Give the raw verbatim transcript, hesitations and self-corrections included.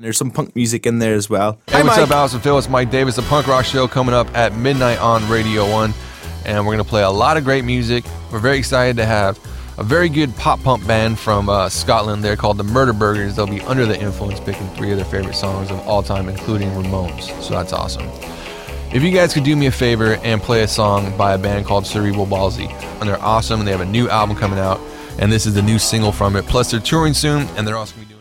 And there's some punk music in there as well. Hey, Hi, what's Mike. up, Alice and Phil? It's Mike Davis, the Punk Rock Show, coming up at midnight on Radio one. And we're going to play a lot of great music. We're very excited to have a very good pop-punk band from uh, Scotland. They're called the Murder Burgers. They'll be under the influence, picking three of their favorite songs of all time, including Ramones. So that's awesome. If you guys could do me a favor and play a song by a band called Cerebral Palsy. And they're awesome, and they have a new album coming out. And this is the new single from it. Plus, they're touring soon, and they're also going to be